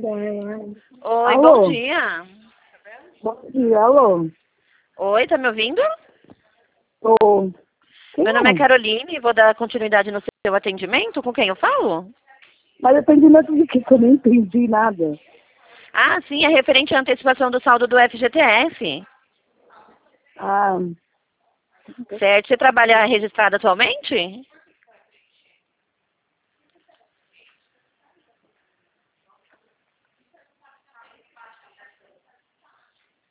Oi, bom Alô? dia. Bom dia, alô? Oi, tá me ouvindo? Ô, quem Meu nome é é? Caroline, vou dar continuidade no seu atendimento. Com quem eu falo? Mas atendimento de que eu nem entendi nada. Ah, sim, é referente à antecipação do saldo do FGTS. Ah, Certo, você trabalha registrado atualmente?